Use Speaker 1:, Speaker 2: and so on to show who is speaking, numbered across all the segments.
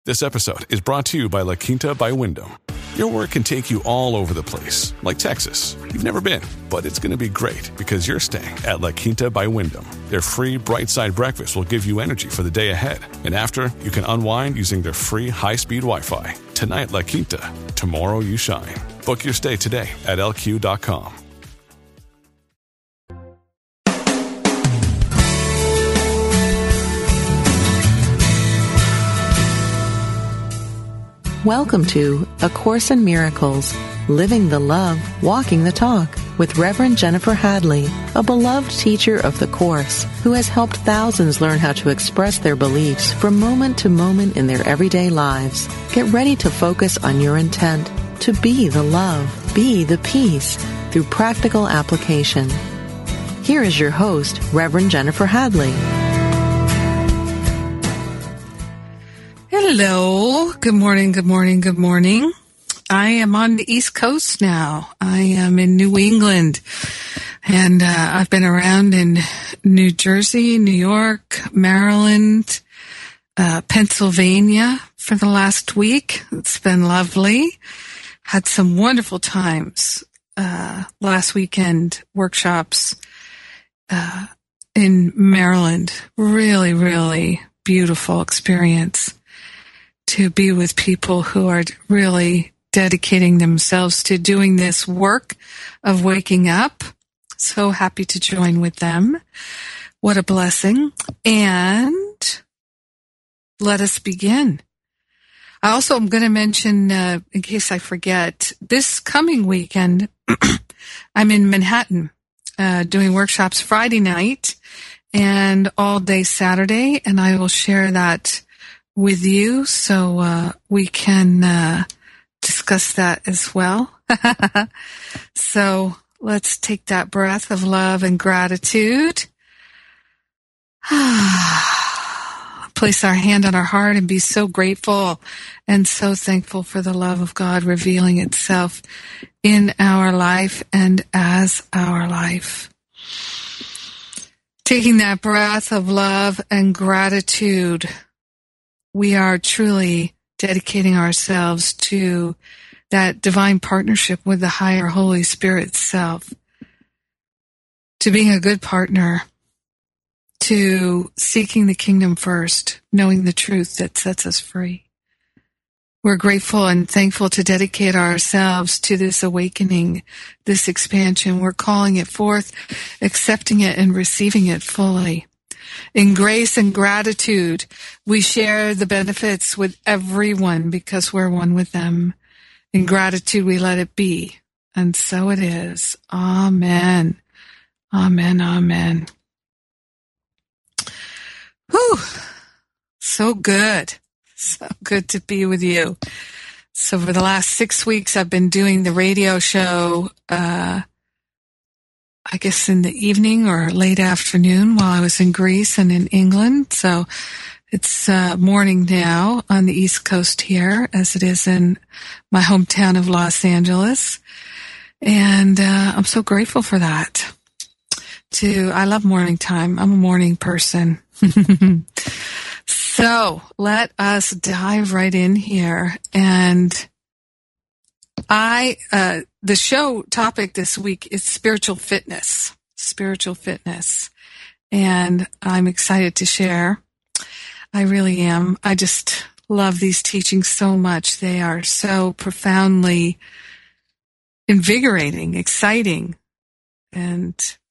Speaker 1: This episode is brought to you by La Quinta by Wyndham. Your work can take you all over the place, like Texas. You've never been, but it's going to be great because you're staying at La Quinta by Wyndham. Their free Bright Side breakfast will give you energy for the day ahead. And after, you can unwind using their free high-speed Wi-Fi. Tonight, La Quinta. Tomorrow, you shine. Book your stay today at lq.com.
Speaker 2: Welcome to A Course in Miracles, Living the Love, Walking the Talk, with Reverend Jennifer Hadley, a beloved teacher of the Course who has helped thousands learn how to express their beliefs from moment to moment in their everyday lives. Get ready to focus on your intent to be the love, be the peace, through practical application. Here is your host, Reverend Jennifer Hadley.
Speaker 3: Hello. Good morning, good morning, good morning. I am on the East Coast now. I am in New England, and I've been around in New Jersey, New York, Maryland, Pennsylvania for the last week. It's been lovely. Had some wonderful times last weekend, workshops in Maryland. Really, really beautiful experience to be with people who are really dedicating themselves to doing this work of waking up. So happy to join with them. What a blessing. And let us begin. I also am going to mention, in case I forget, this coming weekend, I'm in Manhattan doing workshops Friday night and all day Saturday, and I will share that with you so we can discuss that as well. So let's take that breath of love and gratitude. Place our hand on our heart and be so grateful and so thankful for the love of God revealing itself in our life and as our life. Taking that breath of love and gratitude, we are truly dedicating ourselves to that divine partnership with the higher Holy Spirit self, to being a good partner, to seeking the kingdom first, knowing the truth that sets us free. We're grateful and thankful to dedicate ourselves to this awakening, this expansion. We're calling it forth, accepting it and receiving it fully. In grace and gratitude, we share the benefits with everyone because we're one with them. In gratitude, we let it be. And so it is. Amen. Amen. Amen. Whew. So good. So good to be with you. So for the last 6 weeks, I've been doing the radio show, I guess in the evening or late afternoon while I was in Greece and in England. So it's morning now on the East Coast here, as it is in my hometown of Los Angeles. And I'm so grateful for that. I love morning time. I'm a morning person. So let us dive right in here. And the show topic this week is spiritual fitness. And I'm excited to share. I really am. I just love these teachings so much. They are so profoundly invigorating, exciting, and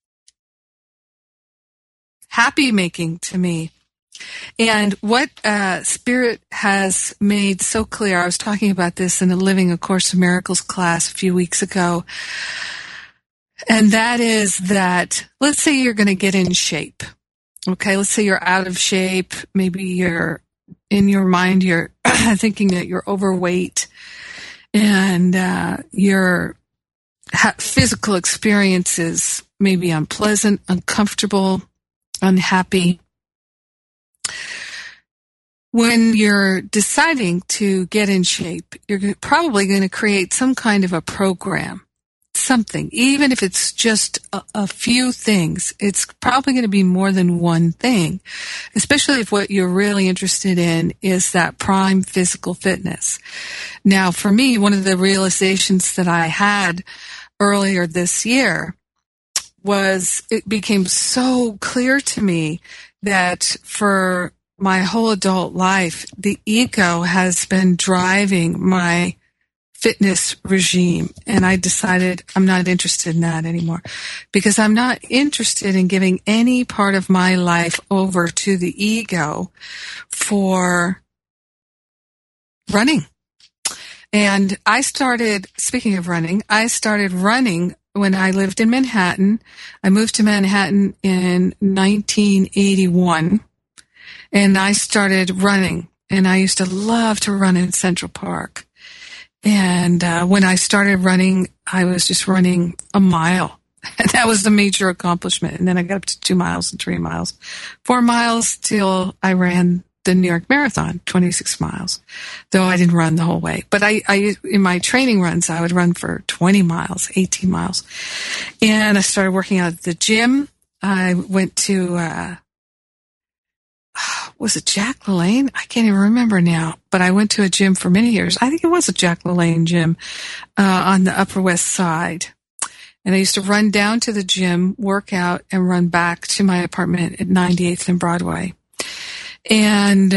Speaker 3: happy making to me. And what Spirit has made so clear, I was talking about this in the Living A Course in Miracles class a few weeks ago, and that is that, let's say you're going to get in shape. Okay, let's say you're out of shape. Maybe you're, in your mind, you're thinking that you're overweight, and your physical experiences may be unpleasant, uncomfortable, unhappy. When you're deciding to get in shape, you're probably going to create some kind of a program something, even if it's just a few things. It's probably going to be more than one thing, especially if what you're really interested in is that prime physical fitness. Now, for me, one of the realizations that I had earlier this year was it became so clear to me that for my whole adult life, the ego has been driving my fitness regime. And I decided I'm not interested in that anymore, because I'm not interested in giving any part of my life over to the ego for running. And I started, speaking of running, I started running when I lived in Manhattan. I moved to Manhattan in 1981, and I started running. And I used to love to run in Central Park. And when I started running, I was just running a mile. And that was the major accomplishment. And then I got up to 2 miles and 3 miles, 4 miles till I ran the New York Marathon, 26 miles, though I didn't run the whole way. But I in my training runs, I would run for 20 miles, 18 miles. And I started working out at the gym. I went to, was it Jack LaLanne? I can't even remember now, but I went to a gym for many years. I think it was a Jack LaLanne gym on the Upper West Side. And I used to run down to the gym, work out, and run back to my apartment at 98th and Broadway. And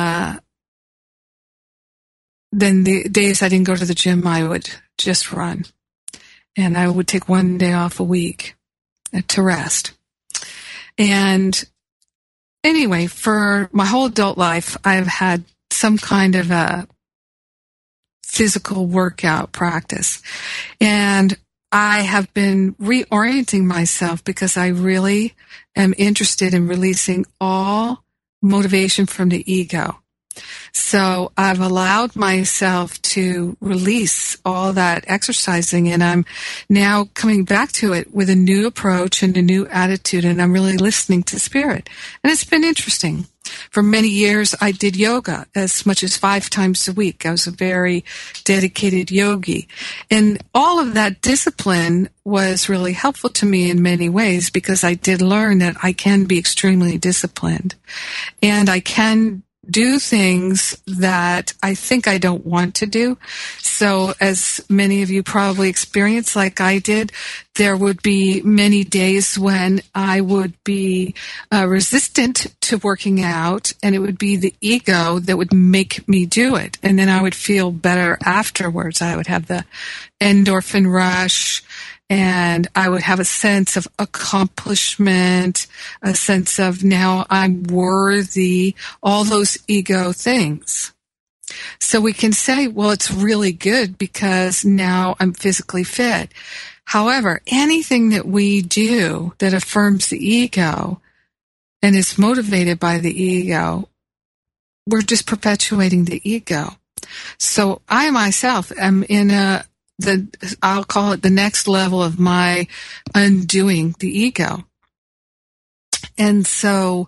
Speaker 3: then the days I didn't go to the gym, I would just run. And I would take one day off a week to rest. And anyway, for my whole adult life, I've had some kind of a physical workout practice. And I have been reorienting myself because I really am interested in releasing all motivation from the ego. So I've allowed myself to release all that exercising, and I'm now coming back to it with a new approach and a new attitude, and I'm really listening to spirit. And it's been interesting. For many years, I did yoga as much as 5 times a week. I was a very dedicated yogi. And all of that discipline was really helpful to me in many ways, because I did learn that I can be extremely disciplined. And I can do things that I think I don't want to do. So as many of you probably experienced, like I did, there would be many days when I would be resistant to working out, and it would be the ego that would make me do it. And then I would feel better afterwards. I would have the endorphin rush, and I would have a sense of accomplishment, a sense of now I'm worthy, all those ego things. So we can say, well, it's really good because now I'm physically fit. However, anything that we do that affirms the ego and is motivated by the ego, we're just perpetuating the ego. So I myself am in I'll call it the next level of my undoing the ego. And so,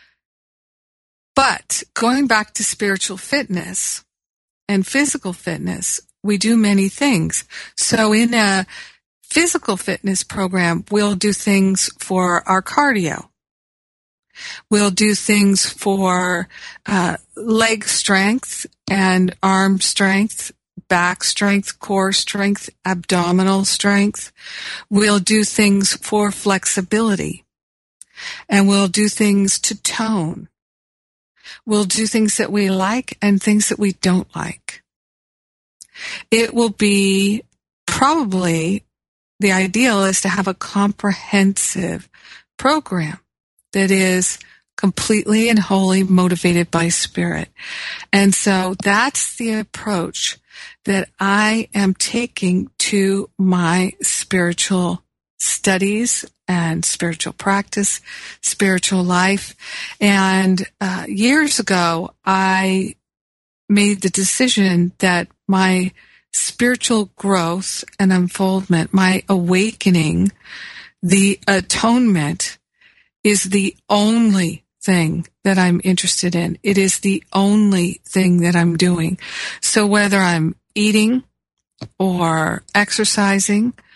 Speaker 3: but going back to spiritual fitness and physical fitness, we do many things. So in a physical fitness program, we'll do things for our cardio. We'll do things for leg strength and arm strength, back strength, core strength, abdominal strength. We'll do things for flexibility. And we'll do things to tone. We'll do things that we like and things that we don't like. It will be probably the ideal is to have a comprehensive program that is completely and wholly motivated by spirit. And so that's the approach that I am taking to my spiritual studies and spiritual practice, spiritual life. And years ago, I made the decision that my spiritual growth and unfoldment, my awakening, the atonement is the only thing that I'm interested in. It is the only thing that I'm doing. So whether I'm eating or exercising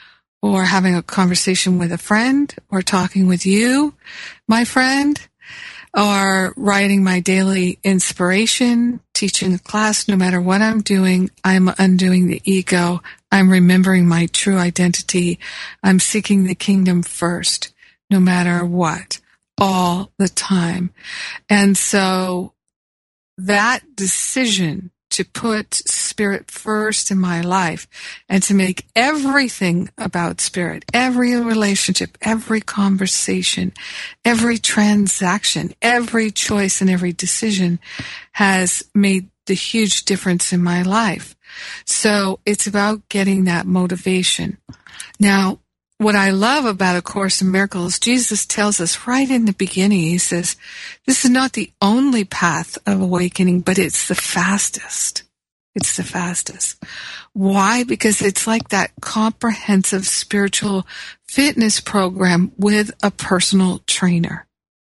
Speaker 3: or having a conversation with a friend, or talking with you, my friend, or writing my daily inspiration, teaching a class. No matter what I'm doing, I'm undoing the ego. I'm remembering my true identity. I'm seeking the kingdom first, no matter what, all the time. And so that decision to put spirit first in my life and to make everything about spirit, every relationship, every conversation, every transaction, every choice and every decision has made the huge difference in my life. So it's about getting that motivation. Now, what I love about A Course in Miracles, Jesus tells us right in the beginning, he says, this is not the only path of awakening, but it's the fastest. It's the fastest. Why? Because it's like that comprehensive spiritual fitness program with a personal trainer.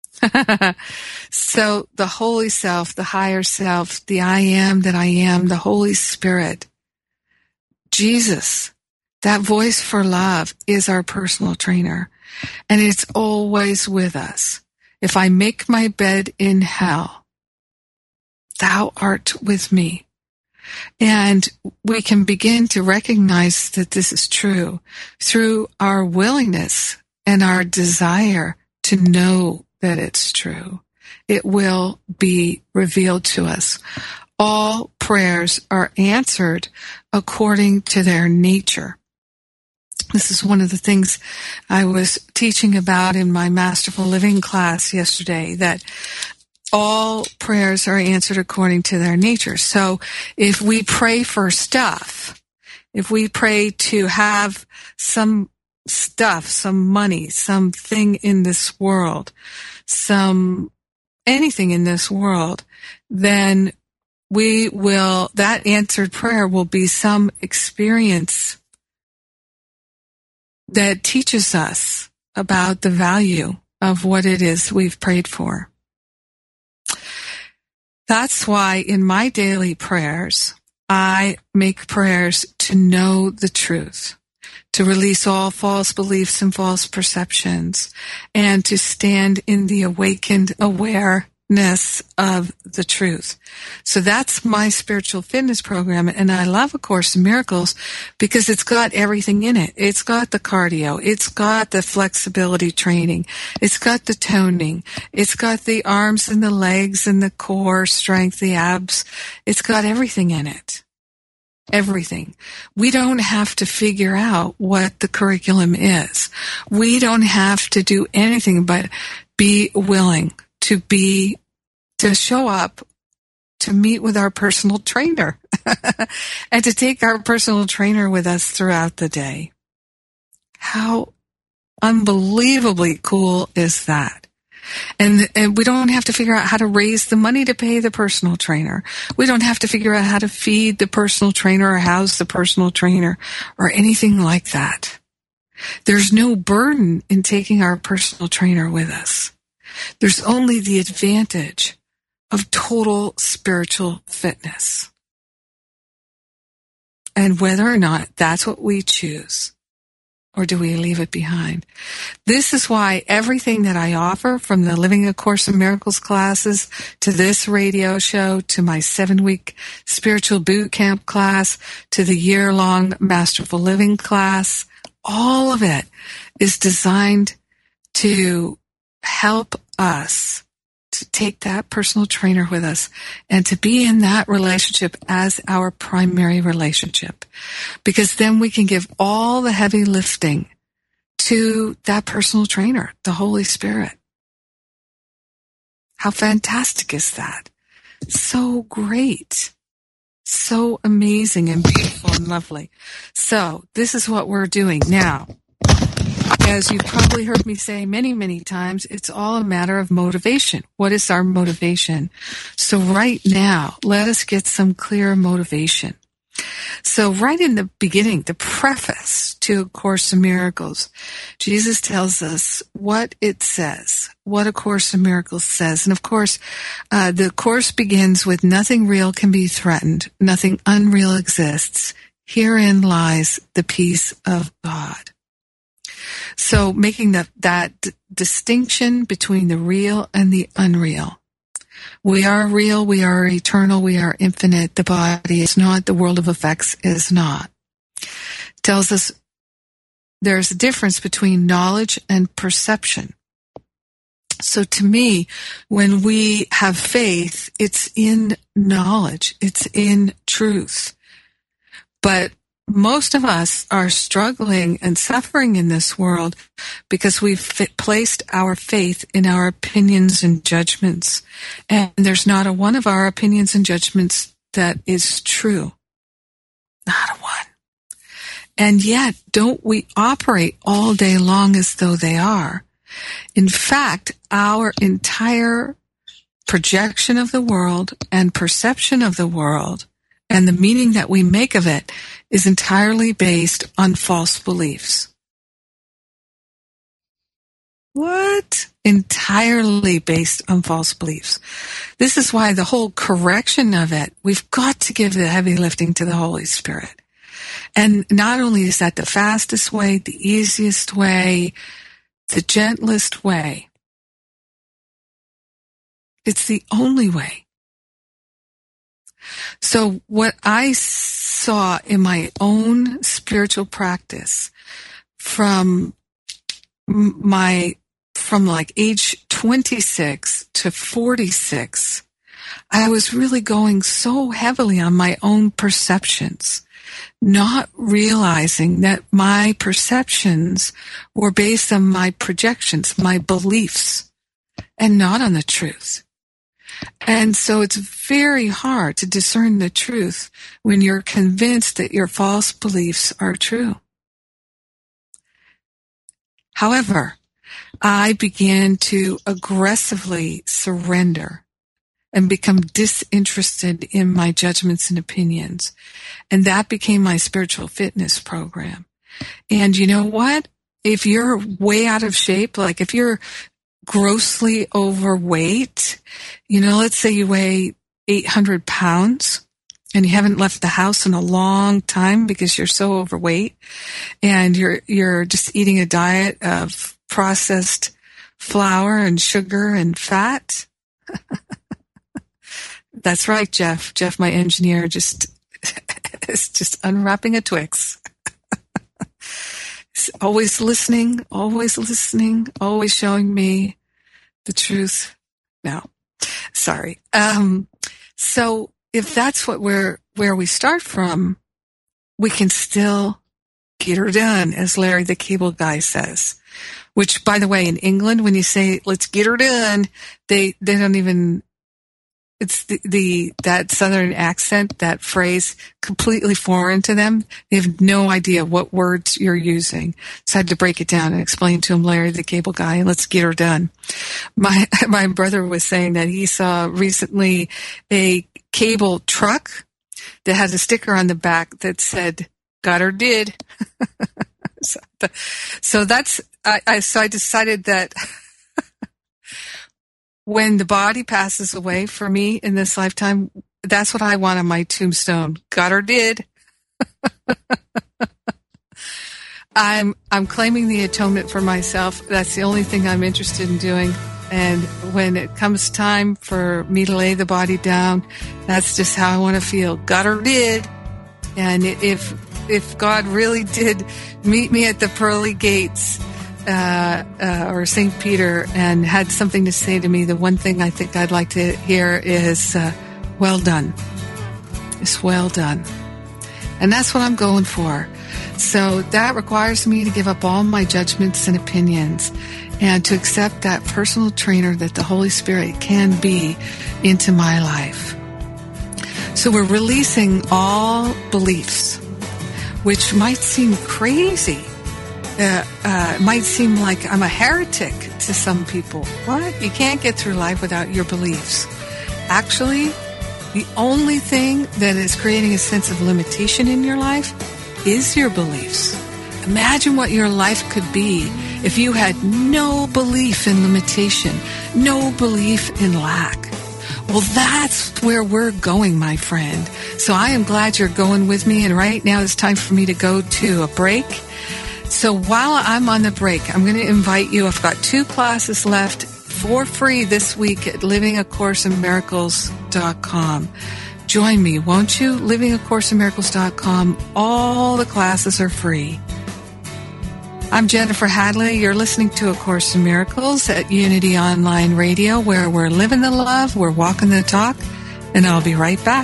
Speaker 3: So the Holy Self, the Higher Self, the I Am that I Am, the Holy Spirit, Jesus, that voice for love is our personal trainer, and it's always with us. If I make my bed in hell, thou art with me. And we can begin to recognize that this is true through our willingness and our desire to know that it's true. It will be revealed to us. All prayers are answered according to their nature. This is one of the things I was teaching about in my Masterful Living class yesterday, that all prayers are answered according to their nature. So if we pray for stuff, if we pray to have some stuff, some money, something in this world, anything in this world, then that answered prayer will be some experience that teaches us about the value of what it is we've prayed for. That's why in my daily prayers, I make prayers to know the truth, to release all false beliefs and false perceptions, and to stand in the awakened awareness of the truth. So that's my spiritual fitness program, and I love A Course in Miracles because it's got everything in it. It's got the cardio, it's got the flexibility training, it's got the toning, it's got the arms and the legs and the core strength, the abs. It's got everything in it. Everything. We don't have to figure out what the curriculum is. We don't have to do anything but be willing to show up, to meet with our personal trainer, and to take our personal trainer with us throughout the day. How unbelievably cool is that? And we don't have to figure out how to raise the money to pay the personal trainer. We don't have to figure out how to feed the personal trainer or house the personal trainer or anything like that. There's no burden in taking our personal trainer with us. There's only the advantage of total spiritual fitness. And whether or not that's what we choose, or do we leave it behind? This is why everything that I offer, from the Living A Course in Miracles classes to this radio show, to my 7-week spiritual boot camp class, to the year-long Masterful Living class, all of it is designed to help us to take that personal trainer with us and to be in that relationship as our primary relationship. Because then we can give all the heavy lifting to that personal trainer, the Holy Spirit. How fantastic is that? So great. So amazing and beautiful and lovely. So this is what we're doing now. As you've probably heard me say many, many times, it's all a matter of motivation. What is our motivation? So right now, let us get some clear motivation. So right in the beginning, the preface to A Course in Miracles, Jesus tells us what it says, what A Course in Miracles says. And of course, the Course begins with nothing real can be threatened, nothing unreal exists. Herein lies the peace of God. So making that distinction between the real and the unreal. We are real, we are eternal, we are infinite. The body is not, the world of effects is not. Tells us there's a difference between knowledge and perception. So to me, when we have faith, it's in knowledge, it's in truth. But most of us are struggling and suffering in this world because we've placed our faith in our opinions and judgments. And there's not a one of our opinions and judgments that is true. Not a one. And yet, don't we operate all day long as though they are? In fact, our entire projection of the world and perception of the world and the meaning that we make of it is entirely based on false beliefs. What? Entirely based on false beliefs. This is why the whole correction of it, we've got to give the heavy lifting to the Holy Spirit. And not only is that the fastest way, the easiest way, the gentlest way, it's the only way. So what I saw in my own spiritual practice from like age 26 to 46, I was really going so heavily on my own perceptions, not realizing that my perceptions were based on my projections, my beliefs, and not on the truth. And so it's very hard to discern the truth when you're convinced that your false beliefs are true. However, I began to aggressively surrender and become disinterested in my judgments and opinions. And that became my spiritual fitness program. And you know what? If you're way out of shape, like if you're grossly overweight, let's say you weigh 800 pounds and you haven't left the house in a long time because you're so overweight and you're just eating a diet of processed flour and sugar and fat. That's right, Jeff. Jeff, my engineer, is just unwrapping a Twix. Always listening, always showing me the truth. No, sorry. So if that's where we start from, we can still get her done, as Larry the Cable Guy says. Which, by the way, in England, when you say "let's get her done," they don't even. It's that southern accent, that phrase, completely foreign to them. They have no idea what words you're using. So I had to break it down and explain to him, Larry the Cable Guy, and let's get her done. My brother was saying that he saw recently a cable truck that had a sticker on the back that said, "Got her did." So I decided that when the body passes away for me in this lifetime, that's what I want on my tombstone. Got her did. I'm claiming the atonement for myself. That's the only thing I'm interested in doing. And when it comes time for me to lay the body down, that's just how I want to feel. Got her did. And if God really did meet me at the pearly gates, or St. Peter, and had something to say to me, the one thing I think I'd like to hear is, well done. It's well done. And that's what I'm going for. So that requires me to give up all my judgments and opinions and to accept that personal trainer that the Holy Spirit can be into my life. So we're releasing all beliefs, which might seem crazy. It might seem like I'm a heretic to some people. What? You can't get through life without your beliefs. Actually, the only thing that is creating a sense of limitation in your life is your beliefs. Imagine what your life could be if you had no belief in limitation, no belief in lack. Well, that's where we're going, my friend. So I am glad you're going with me. And right now it's time for me to go to a break. So while I'm on the break, I'm going to invite you. I've got 2 classes left for free this week at livingacourseofmiracles.com. Join me, won't you? livingacourseofmiracles.com. All the classes are free. I'm Jennifer Hadley. You're listening to A Course in Miracles at Unity Online Radio, where we're living the love, we're walking the talk, and I'll be right back.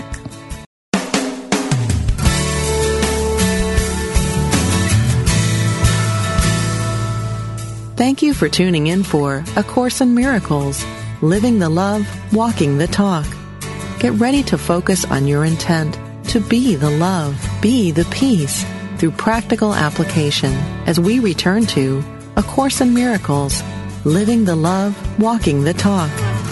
Speaker 2: Thank you for tuning in for A Course in Miracles, living the love, walking the talk. Get ready to focus on your intent to be the love, be the peace, through practical application as we return to A Course in Miracles, living the love, walking the talk.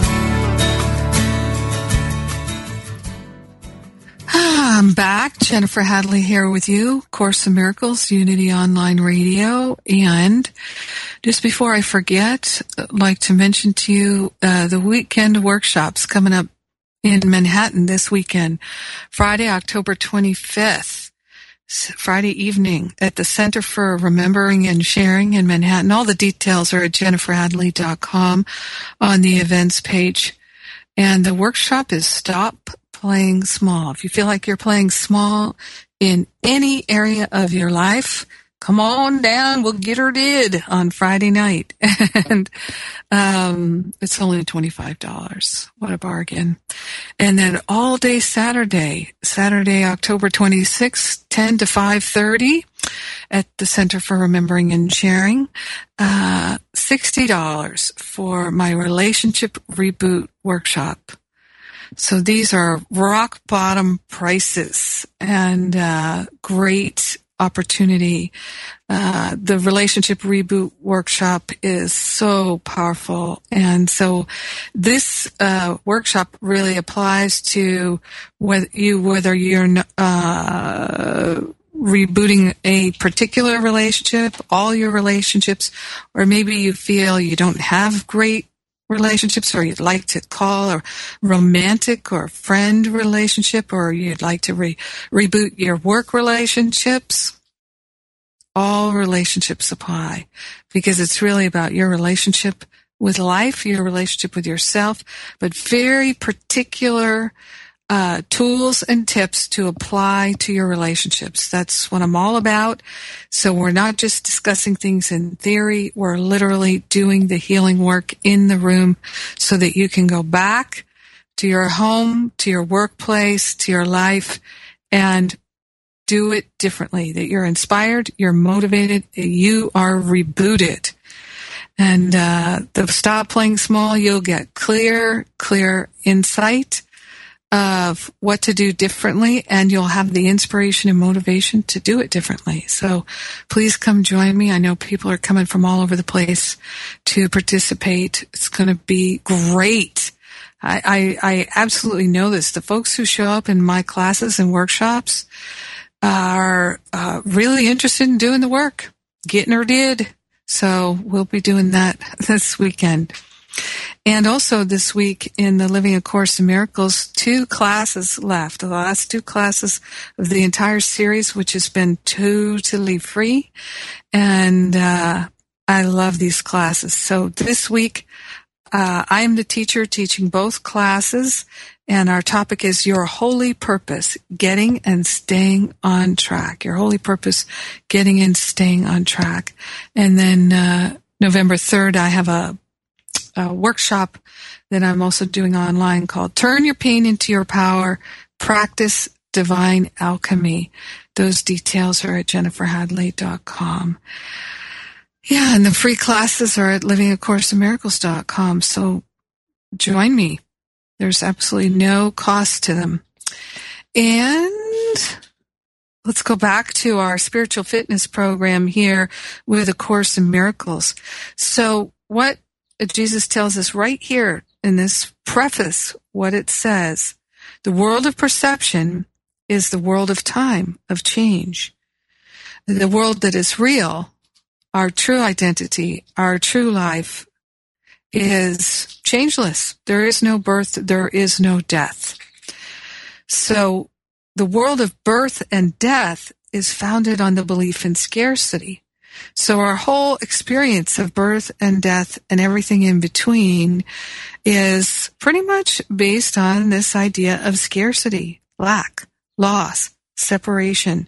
Speaker 3: I'm back. Jennifer Hadley here with you, Course in Miracles, Unity Online Radio. And just before I forget, I'd like to mention to you the weekend workshops coming up in Manhattan this weekend. Friday, October 25th. Friday evening at the Center for Remembering and Sharing in Manhattan. All the details are at jenniferhadley.com on the events page. And the workshop is Stop Playing Small. If you feel like you're playing small in any area of your life, come on down. We'll get her did on Friday night. And it's only $25. What a bargain. And then all day Saturday, October 26th, 10 to 5:30 at the Center for Remembering and Sharing. $60 for my Relationship Reboot Workshop. So these are rock bottom prices and great opportunity. The Relationship Reboot Workshop is so powerful. And so this workshop really applies to whether you're rebooting a particular relationship, all your relationships, or maybe you feel you don't have great relationships, or you'd like to call a romantic or friend relationship, or you'd like to reboot your work relationships. All relationships apply, because it's really about your relationship with life, your relationship with yourself, but very particular tools and tips to apply to your relationships. That's what I'm all about. So we're not just discussing things in theory. We're literally doing the healing work in the room so that you can go back to your home, to your workplace, to your life, and do it differently, that you're inspired, you're motivated, you are rebooted. And the Stop Playing Small, you'll get clear insight of what to do differently, and you'll have the inspiration and motivation to do it differently. So please come join me. I know people are coming from all over the place to participate. It's going to be great. I absolutely know this. The folks who show up in my classes and workshops are really interested in doing the work, getting her did. So we'll be doing that this weekend. And also this week in the Living A Course in Miracles, 2 classes left. The last 2 classes of the entire series, which has been totally free. And I love these classes. So this week, I am the teacher teaching both classes. And our topic is Your Holy Purpose, Getting and Staying on Track. Your Holy Purpose, Getting and Staying on Track. And then November 3rd, I have a workshop that I'm also doing online called Turn Your Pain into Your Power, Practice Divine Alchemy. Those details are at jenniferhadley.com. Yeah, and the free classes are at livingacourseofmiracles.com. So join me. There's absolutely no cost to them. And let's go back to our spiritual fitness program here with A Course in Miracles. So what Jesus tells us right here in this preface, what it says, the world of perception is the world of time, of change. The world that is real, our true identity, our true life, is changeless. There is no birth, there is no death. So the world of birth and death is founded on the belief in scarcity. So our whole experience of birth and death and everything in between is pretty much based on this idea of scarcity, lack, loss, separation.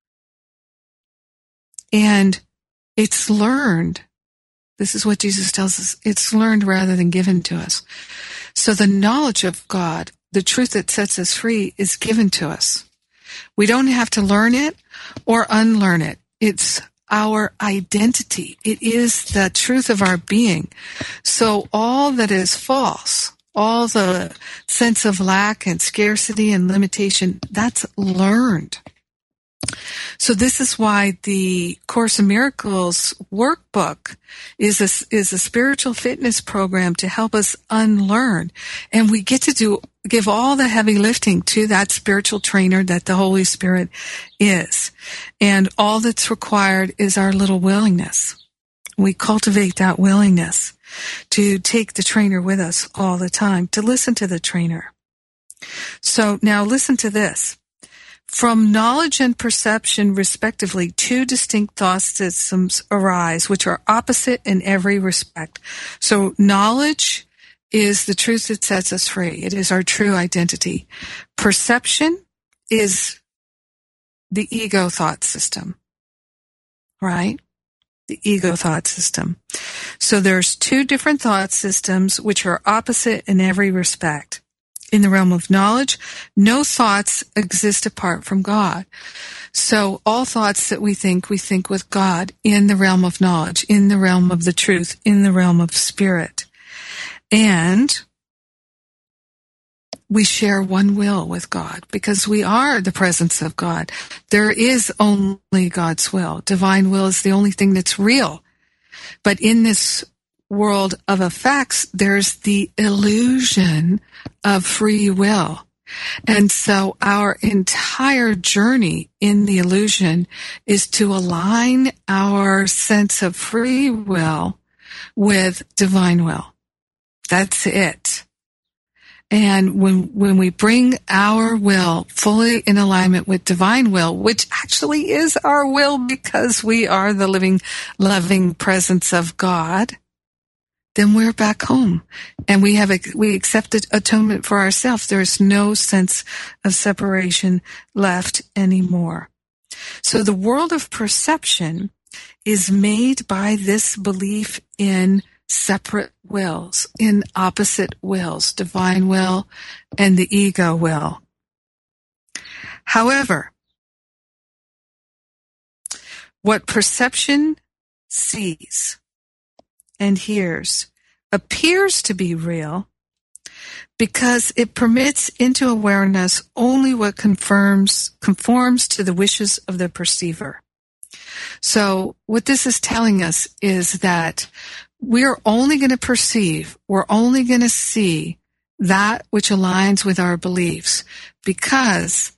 Speaker 3: And it's learned. This is what Jesus tells us. It's learned rather than given to us. So the knowledge of God, the truth that sets us free, is given to us. We don't have to learn it or unlearn it. It's our identity. It is the truth of our being. So all that is false, all the sense of lack and scarcity and limitation, that's learned. So this is why the Course in Miracles workbook is a spiritual fitness program to help us unlearn. And we get to give all the heavy lifting to that spiritual trainer that the Holy Spirit is. And all that's required is our little willingness. We cultivate that willingness to take the trainer with us all the time, to listen to the trainer. So now listen to this. From knowledge and perception, respectively, two distinct thought systems arise, which are opposite in every respect. So knowledge is the truth that sets us free. It is our true identity. Perception is the ego thought system, right? The ego thought system. So there's two different thought systems which are opposite in every respect. In the realm of knowledge, no thoughts exist apart from God. So all thoughts that we think with God in the realm of knowledge, in the realm of the truth, in the realm of spirit. And we share one will with God because we are the presence of God. There is only God's will. Divine will is the only thing that's real. But in this world of effects, there's the illusion of free will. And so our entire journey in the illusion is to align our sense of free will with divine will. That's it. And when we bring our will fully in alignment with divine will, which actually is our will because we are the living, loving presence of God, then we're back home and we accepted atonement for ourselves. There is no sense of separation left anymore. So the world of perception is made by this belief in separate wills, in opposite wills, divine will and the ego will. However, what perception sees and hears appears to be real because it permits into awareness only what conforms to the wishes of the perceiver. So what this is telling us is that we're only going to perceive, we're only going to see that which aligns with our beliefs because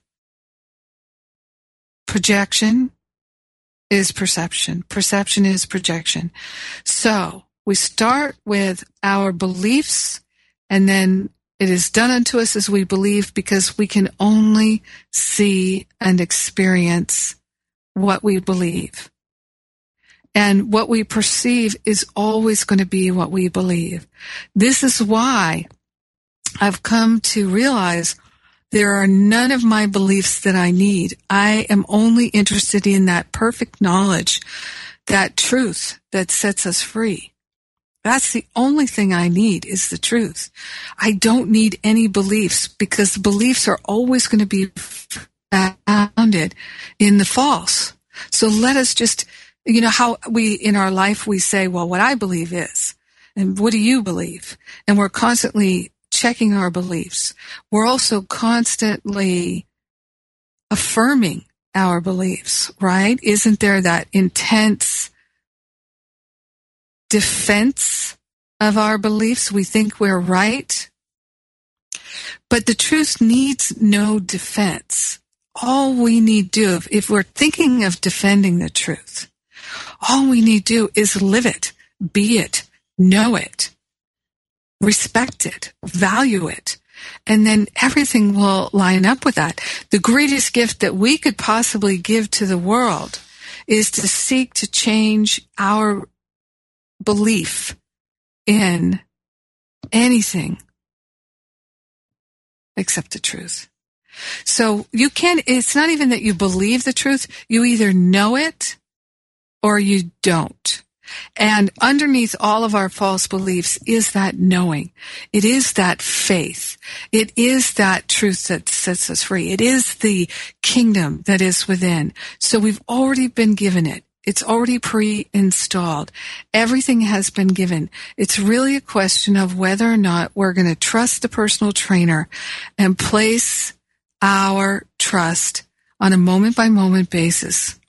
Speaker 3: projection is perception. Perception is projection. So we start with our beliefs and then it is done unto us as we believe because we can only see and experience what we believe. And what we perceive is always going to be what we believe. This is why I've come to realize there are none of my beliefs that I need. I am only interested in that perfect knowledge, that truth that sets us free. That's the only thing I need is the truth. I don't need any beliefs because beliefs are always going to be founded in the false. So let us just, how we, in our life, we say, well, what I believe is, and what do you believe? And we're constantly checking our beliefs. We're also constantly affirming our beliefs, right? Isn't there that intense defense of our beliefs? We think we're right. But the truth needs no defense. All we need to do, if we're thinking of defending the truth, all we need to do is live it, be it, know it, respect it, value it, and then everything will line up with that. The greatest gift that we could possibly give to the world is to seek to change our belief in anything except the truth. So you can't, it's not even that you believe the truth. You either know it or you don't. And underneath all of our false beliefs is that knowing. It is that faith. It is that truth that sets us free. It is the kingdom that is within. So we've already been given it. It's already pre-installed. Everything has been given. It's really a question of whether or not we're going to trust the personal trainer and place our trust on a moment-by-moment basis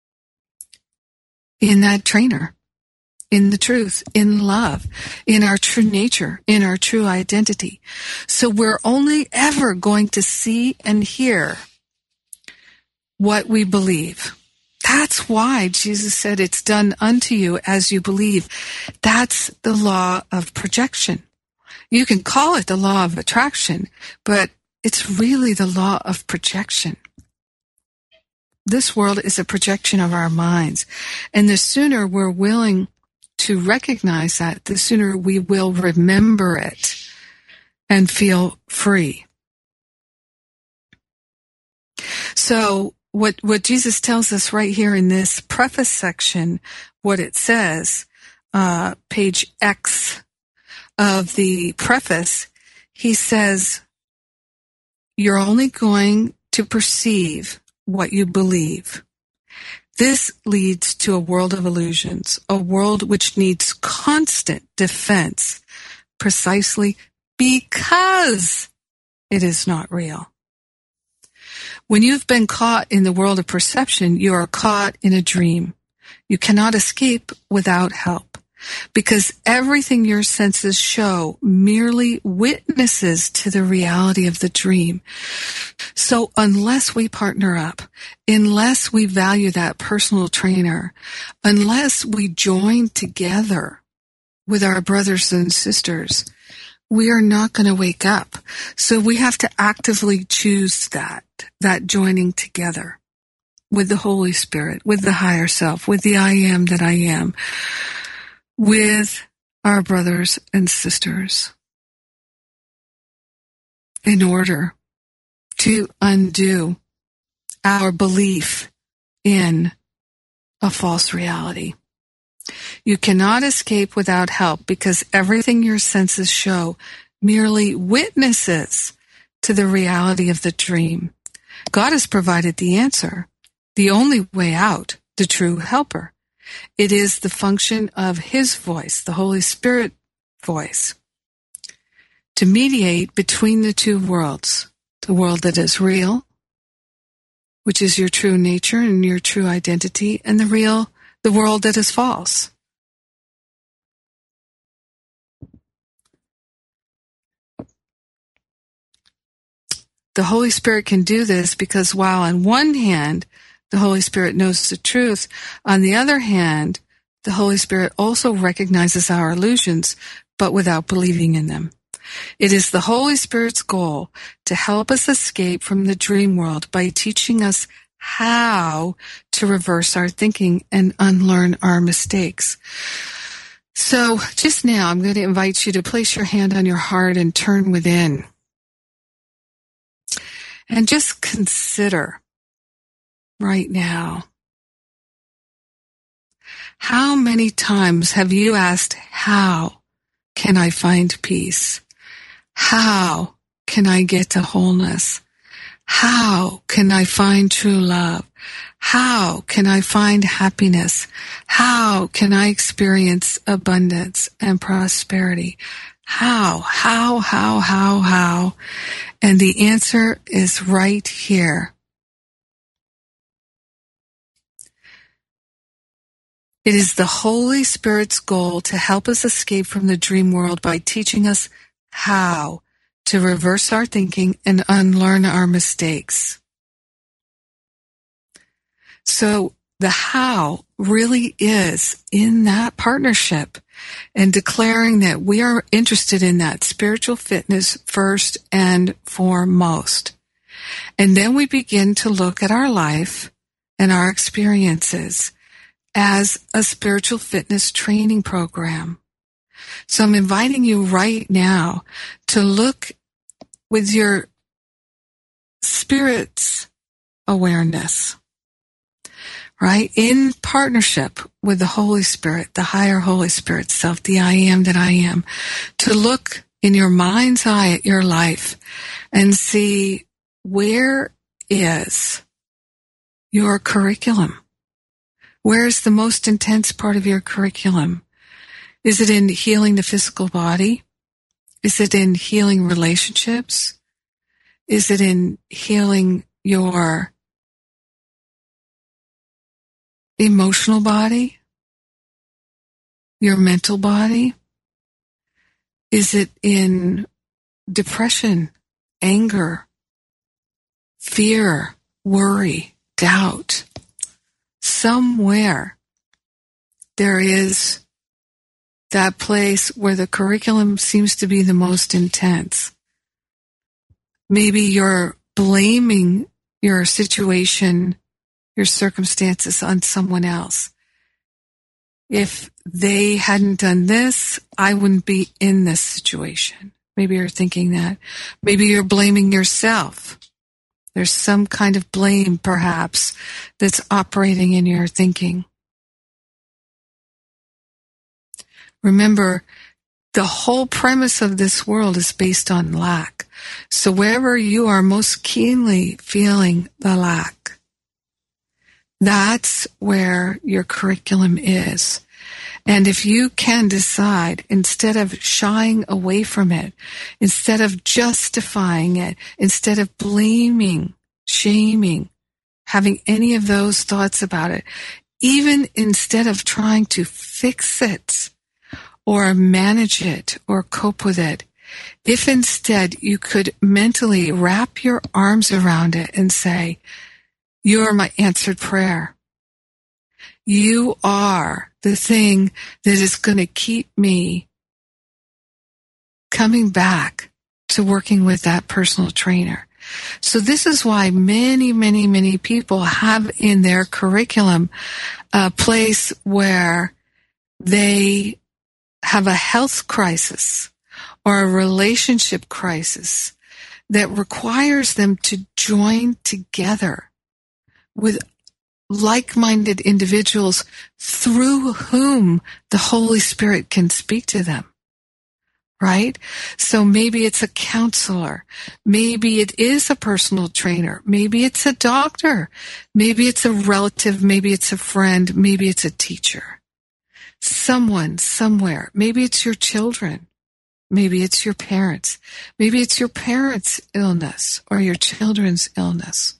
Speaker 3: in that trainer. In the truth, in love, in our true nature, in our true identity. So we're only ever going to see and hear what we believe. That's why Jesus said, it's done unto you as you believe. That's the law of projection. You can call it the law of attraction, but it's really the law of projection. This world is a projection of our minds. And the sooner we're willing to recognize that, the sooner we will remember it and feel free. So what Jesus tells us right here in this preface section, what it says, page X of the preface, he says, you're only going to perceive what you believe. This leads to a world of illusions, a world which needs constant defense, precisely because it is not real. When you've been caught in the world of perception, you are caught in a dream. You cannot escape without help, because everything your senses show merely witnesses to the reality of the dream. So unless we partner up, unless we value that personal trainer, unless we join together with our brothers and sisters, we are not going to wake up. So we have to actively choose that joining together with the Holy Spirit, with the higher self, with the I am that I am, with our brothers and sisters, in order to undo our belief in a false reality. You cannot escape without help, because everything your senses show merely witnesses to the reality of the dream. God has provided the answer, the only way out, the true helper. It is the function of His voice, the Holy Spirit voice, to mediate between the two worlds, the world that is real, which is your true nature and your true identity, and the world that is false. The Holy Spirit can do this because while on one hand, the Holy Spirit knows the truth, on the other hand, the Holy Spirit also recognizes our illusions, but without believing in them. It is the Holy Spirit's goal to help us escape from the dream world by teaching us how to reverse our thinking and unlearn our mistakes. So just now, I'm going to invite you to place your hand on your heart and turn within. And just consider right now, how many times have you asked, how can I find peace? How can I get to wholeness? How can I find true love? How can I find happiness? How can I experience abundance and prosperity? How? And the answer is right here. It is the Holy Spirit's goal to help us escape from the dream world by teaching us how to reverse our thinking and unlearn our mistakes. So the how really is in that partnership and declaring that we are interested in that spiritual fitness first and foremost. And then we begin to look at our life and our experiences as a spiritual fitness training program. So I'm inviting you right now to look with your spirit's awareness, right? In partnership with the Holy Spirit, the higher Holy Spirit self, the I am that I am, to look in your mind's eye at your life and see, where is your curriculum? Where is the most intense part of your curriculum? Is it in healing the physical body? Is it in healing relationships? Is it in healing your emotional body? Your mental body? Is it in depression, anger, fear, worry, doubt? Somewhere there is that place where the curriculum seems to be the most intense. Maybe you're blaming your situation, your circumstances on someone else. If they hadn't done this, I wouldn't be in this situation. Maybe you're thinking that. Maybe you're blaming yourself. There's some kind of blame, perhaps, that's operating in your thinking. Remember, the whole premise of this world is based on lack. So wherever you are most keenly feeling the lack, that's where your curriculum is. And if you can decide, instead of shying away from it, instead of justifying it, instead of blaming, shaming, having any of those thoughts about it, even instead of trying to fix it or manage it or cope with it, if instead you could mentally wrap your arms around it and say, you are my answered prayer. You are the thing that is going to keep me coming back to working with that personal trainer. So this is why many, many, many people have in their curriculum a place where they have a health crisis or a relationship crisis that requires them to join together with like-minded individuals through whom the Holy Spirit can speak to them, right? So maybe it's a counselor. Maybe it is a personal trainer. Maybe it's a doctor. Maybe it's a relative. Maybe it's a friend. Maybe it's a teacher. Someone, somewhere. Maybe it's your children. Maybe it's your parents. Maybe it's your parents' illness or your children's illness.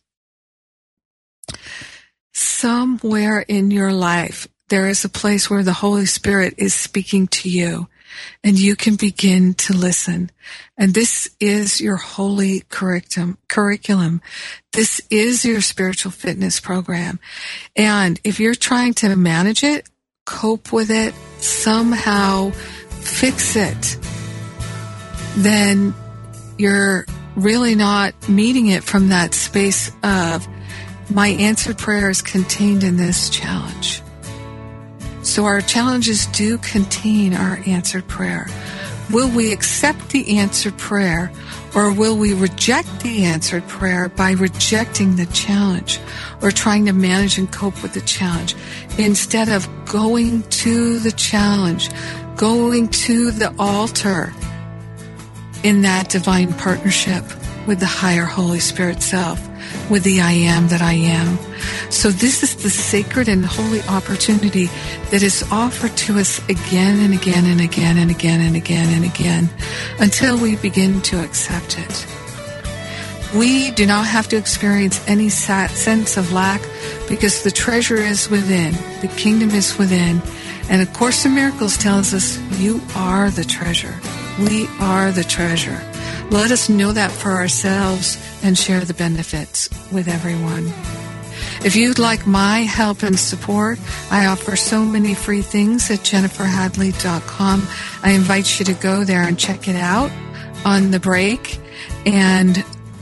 Speaker 3: Somewhere in your life, there is a place where the Holy Spirit is speaking to you, and you can begin to listen. And this is your holy curriculum. This is your spiritual fitness program. And if you're trying to manage it, cope with it, somehow fix it, then you're really not meeting it from that space of, my answered prayer is contained in this challenge. So our challenges do contain our answered prayer. Will we accept the answered prayer, or will we reject the answered prayer by rejecting the challenge or trying to manage and cope with the challenge instead of going to the challenge, going to the altar in that divine partnership with the higher Holy Spirit self, with the I am that I am. So this is the sacred and holy opportunity that is offered to us again and again and again and again and again and again until we begin to accept it. We do not have to experience any sense of lack because the treasure is within, the kingdom is within, and A Course in Miracles tells us you are the treasure. We are the treasure. Let us know that for ourselves and share the benefits with everyone. If you'd like my help and support, I offer so many free things at jenniferhadley.com. I invite you to go there and check it out on the break and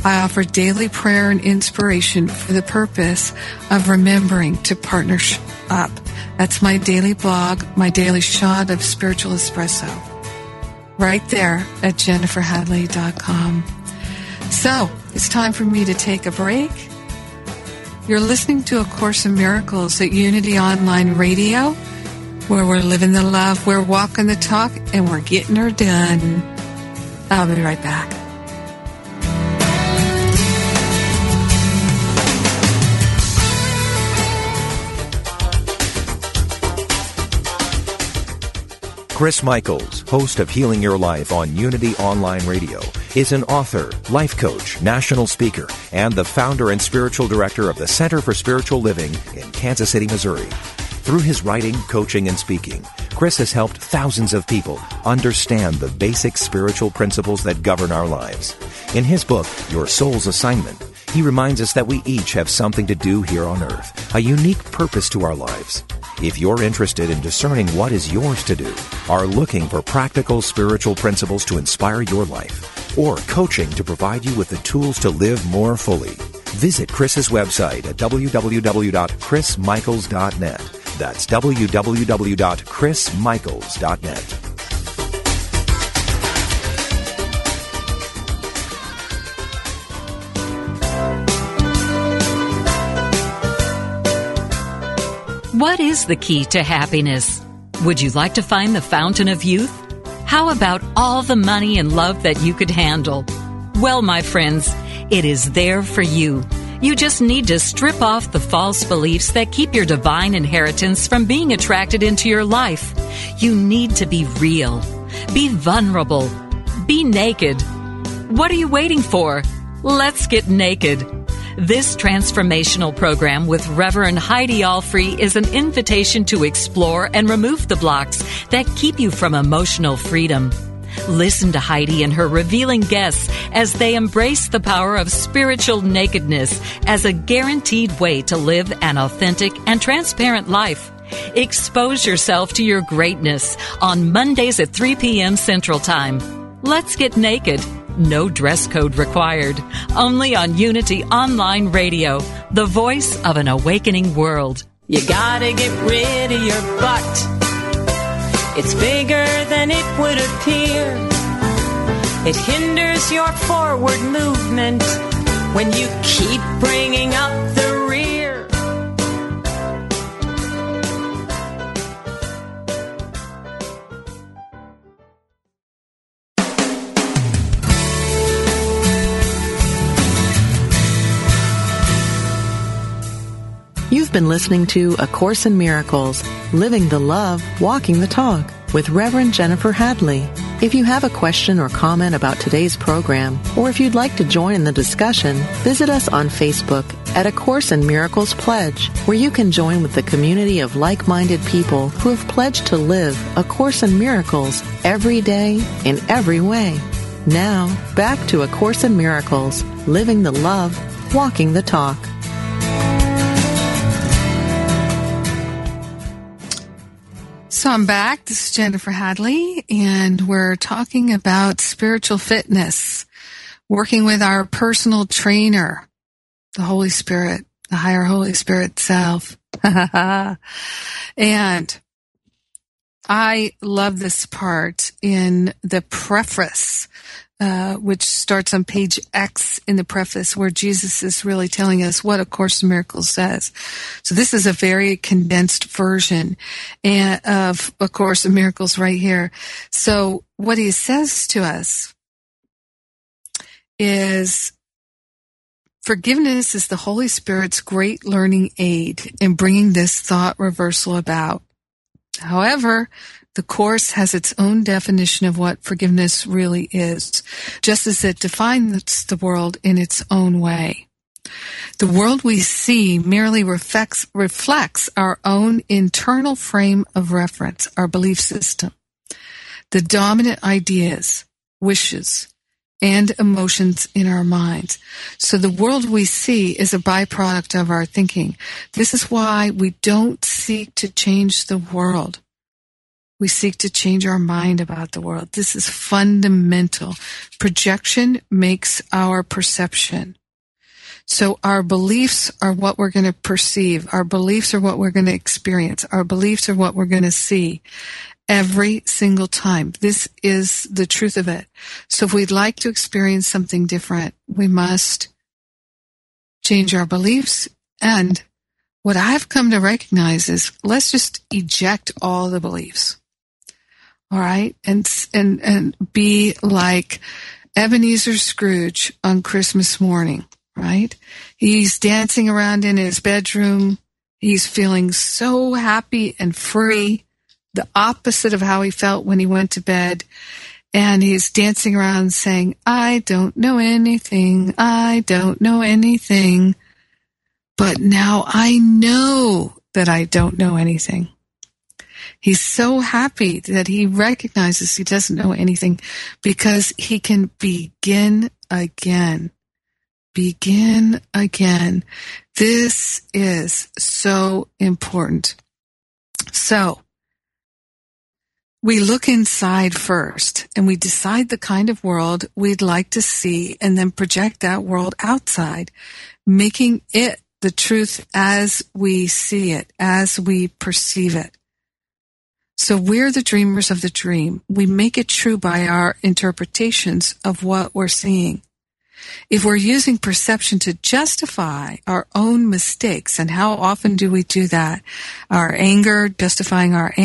Speaker 3: I offer daily prayer and inspiration for the purpose of remembering to partner up. That's my daily blog, my daily shot of spiritual espresso, right there at jenniferhadley.com. So, it's time for me to take a break. You're listening to A Course in Miracles at Unity Online Radio, where we're living the love, we're walking the talk, and we're getting her done. I'll be right back.
Speaker 4: Chris Michaels, host of Healing Your Life on Unity Online Radio, is an author, life coach, national speaker, and the founder and spiritual director of the Center for Spiritual Living in Kansas City, Missouri. Through his writing, coaching, and speaking, Chris has helped thousands of people understand the basic spiritual principles that govern our lives. In his book, Your Soul's Assignment, he reminds us that we each have something to do here on earth, a unique purpose to our lives. If you're interested in discerning what is yours to do, are looking for practical spiritual principles to inspire your life, or coaching to provide you with the tools to live more fully, visit Chris's website at www.chrismichaels.net. That's www.chrismichaels.net.
Speaker 5: What is the key to happiness? Would you like to find the fountain of youth? How about all the money and love that you could handle? Well, my friends, it is there for you. You just need to strip off the false beliefs that keep your divine inheritance from being attracted into your life. You need to be real. Be vulnerable. Be naked. What are you waiting for? Let's get naked. This transformational program with Reverend Heidi Allfrey is an invitation to explore and remove the blocks that keep you from emotional freedom. Listen to Heidi and her revealing guests as they embrace the power of spiritual nakedness as a guaranteed way to live an authentic and transparent life. Expose yourself to your greatness on Mondays at 3 p.m. Central Time. Let's get naked. No dress code required. Only on Unity Online Radio, the voice of an awakening world.
Speaker 6: You gotta get rid of your butt. It's bigger than it would appear. It hinders your forward movement when you keep bringing up the rear.
Speaker 2: You've been listening to A Course in Miracles, Living the Love, Walking the Talk, with Reverend Jennifer Hadley. If you have a question or comment about today's program, or if you'd like to join in the discussion, visit us on Facebook at A Course in Miracles Pledge, where you can join with the community of like-minded people who have pledged to live A Course in Miracles every day in every way. Now, back to A Course in Miracles, Living the Love, Walking the Talk.
Speaker 3: So I'm back. This is Jennifer Hadley, and we're talking about spiritual fitness, working with our personal trainer, the Holy Spirit, the higher Holy Spirit self. And I love this part in the preface, which starts on page X in the preface, where Jesus is really telling us what A Course in Miracles says. So this is a very condensed version of A Course in Miracles right here. So what he says to us is, forgiveness is the Holy Spirit's great learning aid in bringing this thought reversal about. However, the Course has its own definition of what forgiveness really is, just as it defines the world in its own way. The world we see merely reflects our own internal frame of reference, our belief system, the dominant ideas, wishes, and emotions in our minds. So the world we see is a byproduct of our thinking. This is why we don't seek to change the world. We seek to change our mind about the world. This is fundamental. Projection makes our perception. So our beliefs are what we're going to perceive. Our beliefs are what we're going to experience. Our beliefs are what we're going to see every single time. This is the truth of it. So if we'd like to experience something different, we must change our beliefs. And what I've come to recognize is let's just eject all the beliefs. All right? And be like Ebenezer Scrooge on Christmas morning. Right? He's dancing around in his bedroom. He's feeling so happy and free, the opposite of how he felt when he went to bed. And he's dancing around saying, I don't know anything. I don't know anything. But now I know that I don't know anything. He's so happy that he recognizes he doesn't know anything because he can begin again. Begin again. This is so important. So, we look inside first and we decide the kind of world we'd like to see and then project that world outside, making it the truth as we see it, as we perceive it. So we're the dreamers of the dream. We make it true by our interpretations of what we're seeing. If we're using perception to justify our own mistakes, and how often do we do that? Our anger, justifying our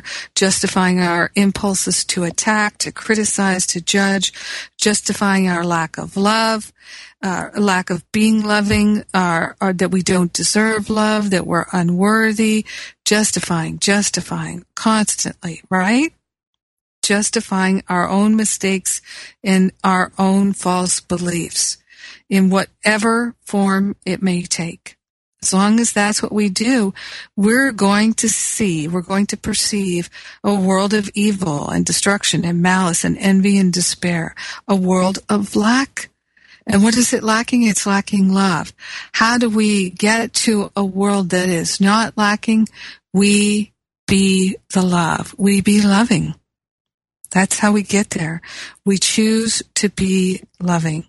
Speaker 3: impulses to attack, to criticize, to judge, justifying our lack of love, lack of being loving, or that we don't deserve love, that we're unworthy, justifying constantly, right? Justifying our own mistakes and our own false beliefs in whatever form it may take. As long as that's what we do, we're going to perceive a world of evil and destruction and malice and envy and despair, a world of lack. And what is it lacking? It's lacking love. How do we get to a world that is not lacking? We be the love. We be loving. That's how we get there. We choose to be loving.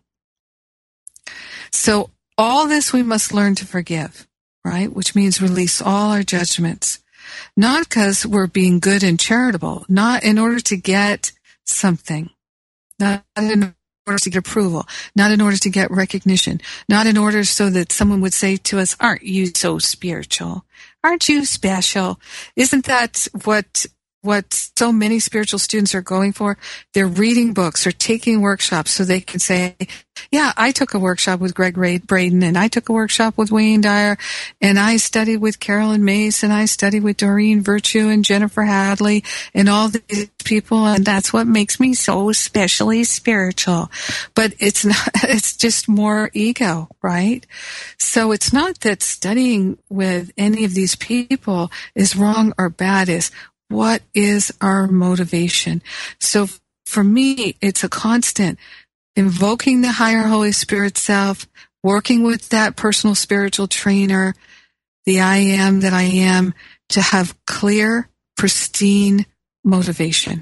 Speaker 3: So all this we must learn to forgive, right? Which means release all our judgments. Not because we're being good and charitable, not in order to get something, not in order to get approval, not in order to get recognition, not in order so that someone would say to us, aren't you so spiritual? Aren't you special? Isn't that what so many spiritual students are going for? They're reading books or taking workshops so they can say, yeah, I took a workshop with Greg Braden, and I took a workshop with Wayne Dyer, and I studied with Carolyn Mace, and I studied with Doreen Virtue and Jennifer Hadley and all these people, and that's what makes me so especially spiritual. But it's not, it's just more ego, right? So it's not that studying with any of these people is wrong or bad. Is what is our motivation? So for me, it's a constant invoking the higher Holy Spirit self, working with that personal spiritual trainer, the I am that I am, to have clear, pristine motivation.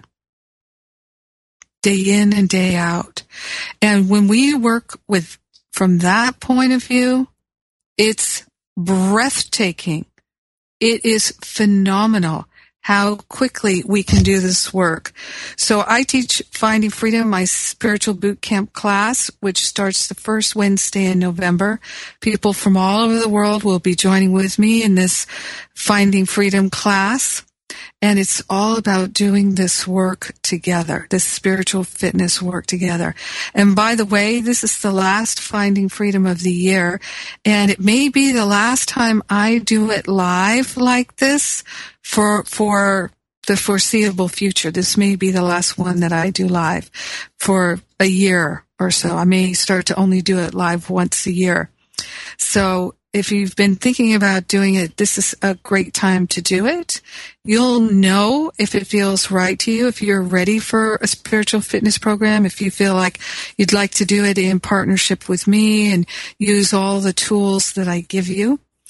Speaker 3: Day in and day out. And when we work from that point of view, it's breathtaking. It is phenomenal how quickly we can do this work. So I teach Finding Freedom, my spiritual boot camp class, which starts the first Wednesday in November. People from all over the world will be joining with me in this Finding Freedom class. And it's all about doing this work together, this spiritual fitness work together. And by the way, this is the last Finding Freedom of the year, and it may be the last time I do it live like this for the foreseeable future. This may be the last one that I do live for a year or so. I may start to only do it live once a year. So if you've been thinking about doing it, this is a great time to do it. You'll know if it feels right to you, if you're ready for a spiritual fitness program, if you feel like you'd like to do it in partnership with me and use all the tools that I give you.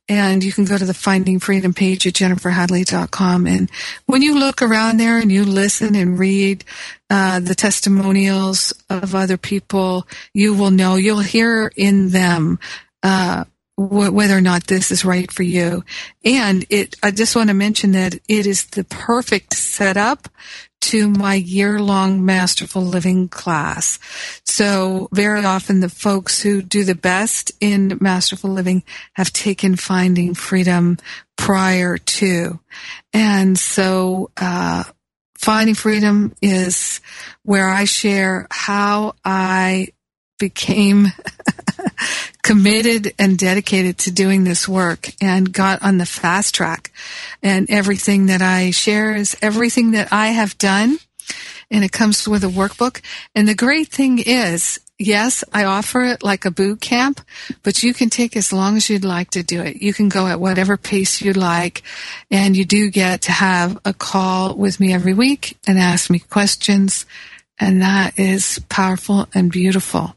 Speaker 3: And you can go to the Finding Freedom page at jenniferhadley.com. And when you look around there and you listen and read the testimonials of other people, you will know, you'll hear in them whether or not this is right for you. And I just want to mention that it is the perfect setup to my year-long Masterful Living class. So very often the folks who do the best in Masterful Living have taken Finding Freedom prior to. And so Finding Freedom is where I share how I became committed and dedicated to doing this work and got on the fast track. And everything that I share is everything that I have done, and it comes with a workbook. And the great thing is, yes, I offer it like a boot camp, but you can take as long as you'd like to do it. You can go at whatever pace you like, and you do get to have a call with me every week and ask me questions, and that is powerful and beautiful.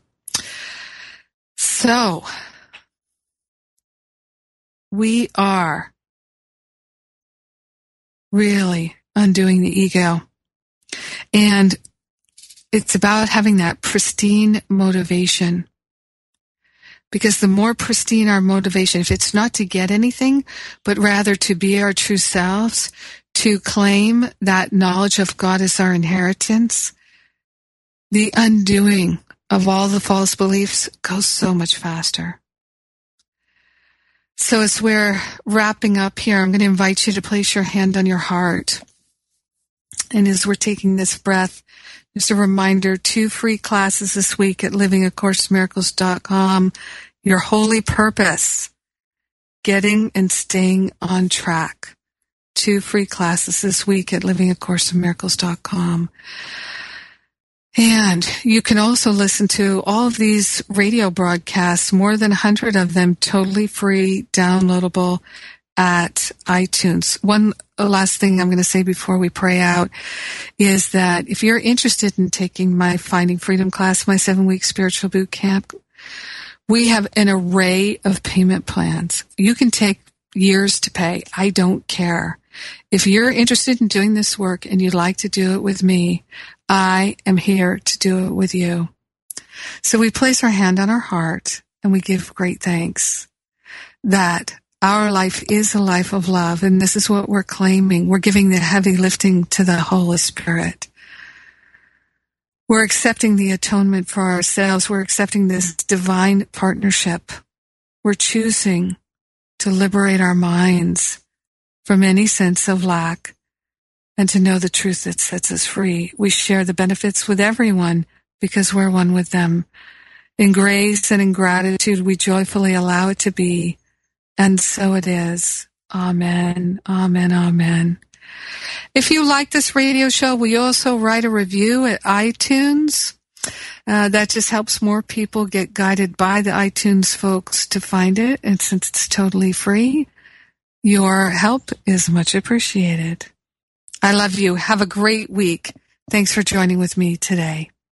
Speaker 3: So, we are really undoing the ego. And it's about having that pristine motivation. Because the more pristine our motivation, if it's not to get anything, but rather to be our true selves, to claim that knowledge of God as our inheritance, the undoing of all the false beliefs goes so much faster. So as we're wrapping up here, I'm going to invite you to place your hand on your heart. And as we're taking this breath, just a reminder, 2 free classes this week at livingacourseinmiracles.com. Your holy purpose, getting and staying on track. 2 free classes this week at livingacourseinmiracles.com. And you can also listen to all of these radio broadcasts, more than 100 of them totally free, downloadable at iTunes. One last thing I'm going to say before we pray out is that if you're interested in taking my Finding Freedom class, my 7-week spiritual boot camp, we have an array of payment plans. You can take years to pay. I don't care. If you're interested in doing this work and you'd like to do it with me, I am here to do it with you. So we place our hand on our heart and we give great thanks that our life is a life of love, and this is what we're claiming. We're giving the heavy lifting to the Holy Spirit. We're accepting the atonement for ourselves. We're accepting this divine partnership. We're choosing to liberate our minds from any sense of lack and to know the truth that sets us free. We share the benefits with everyone because we're one with them. In grace and in gratitude, we joyfully allow it to be. And so it is. Amen. Amen. Amen. If you like this radio show, we also write a review at iTunes. That just helps more people get guided by the iTunes folks to find it. And since it's totally free, your help is much appreciated. I love you. Have a great week. Thanks for joining with me today.